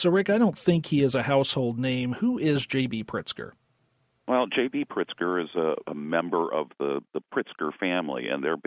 So, Rick, I don't think he is a household name. Who is J.B. Pritzker? Well, J.B. Pritzker is a member of the Pritzker family, and they're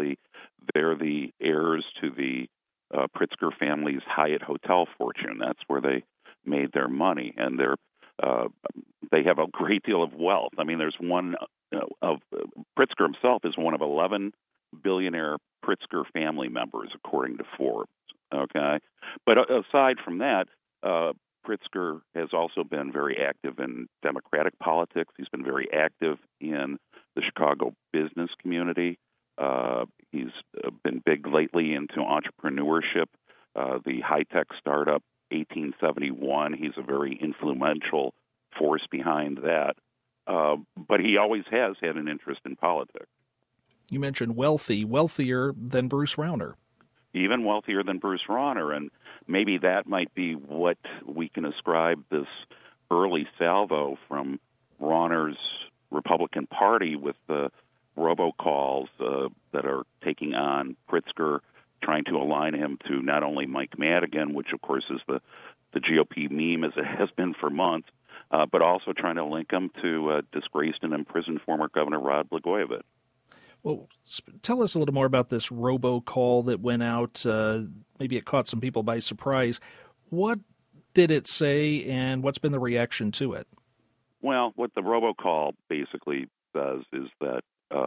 the heirs to the Pritzker family's Hyatt hotel fortune. That's where they made their money, and they have a great deal of wealth. I mean, there's one of Pritzker himself is one of 11 billionaire Pritzker family members, according to Forbes. Okay, but aside from that, Pritzker has also been very active in Democratic politics. He's been very active in the Chicago business community. He's been big lately into entrepreneurship, the high-tech startup 1871. He's a very influential force behind that. But he always has had an interest in politics. You mentioned wealthier than Bruce Rauner. Even wealthier than Bruce Rauner, and maybe that might be what we can ascribe this early salvo from Rauner's Republican Party with the robocalls that are taking on Pritzker, trying to align him to not only Mike Madigan, which of course is the GOP meme as it has been for months, but also trying to link him to disgraced and imprisoned former Governor Rod Blagojevich. Well, tell us a little more about this robocall that went out. Maybe it caught some people by surprise. What did it say, and what's been the reaction to it? Well, what the robocall basically says is that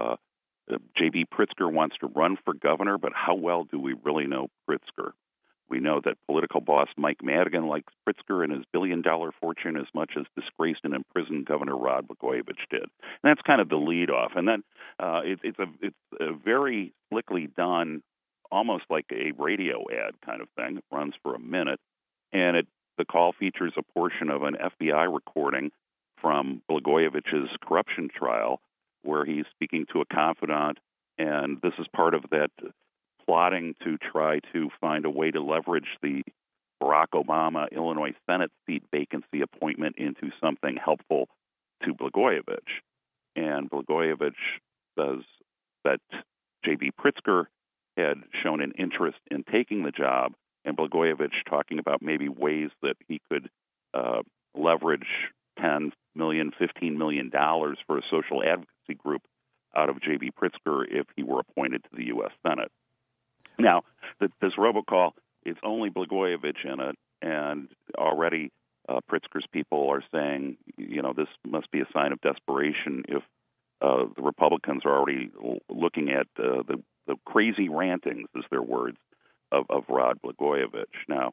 J.B. Pritzker wants to run for governor, but how well do we really know Pritzker? We know that political boss Mike Madigan likes Pritzker and his billion-dollar fortune as much as disgraced and imprisoned Governor Rod Blagojevich did. And that's kind of the lead-off. And then it's a very slickly done, almost like a radio ad kind of thing. It runs for a minute, and the call features a portion of an FBI recording from Blagojevich's corruption trial where he's speaking to a confidant, and this is part of that plotting to try to find a way to leverage the Barack Obama Illinois Senate seat vacancy appointment into something helpful to Blagojevich. And Blagojevich says that J.B. Pritzker had shown an interest in taking the job, and Blagojevich talking about maybe ways that he could leverage $10 million, $15 million for a social advocacy group out of J.B. Pritzker if he were appointed to the U.S. Senate. Now, this robocall, it's only Blagojevich in it, and already Pritzker's people are saying, this must be a sign of desperation if the Republicans are already looking at the crazy rantings, is their words, of Rod Blagojevich. Now,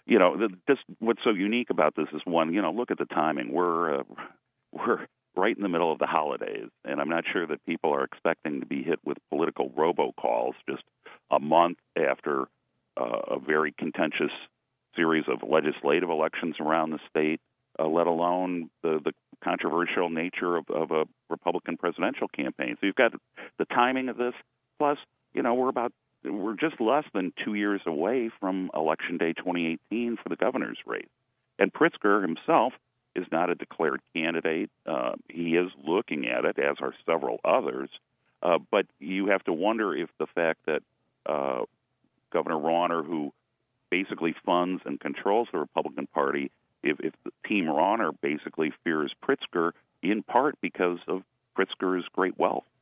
what's so unique about this is, one, look at the timing. We're right in the middle of the holidays, and I'm not sure that people are expecting to be hit with political robocalls just a month after a very contentious series of legislative elections around the state, let alone the controversial nature of a Republican presidential campaign. So you've got the timing of this, plus, we're just less than 2 years away from Election Day 2018 for the governor's race. And Pritzker himself is not a declared candidate. He is looking at it, as are several others. But you have to wonder if the fact that Governor Rauner, who basically funds and controls the Republican Party, if the Team Rauner basically fears Pritzker in part because of Pritzker's great wealth.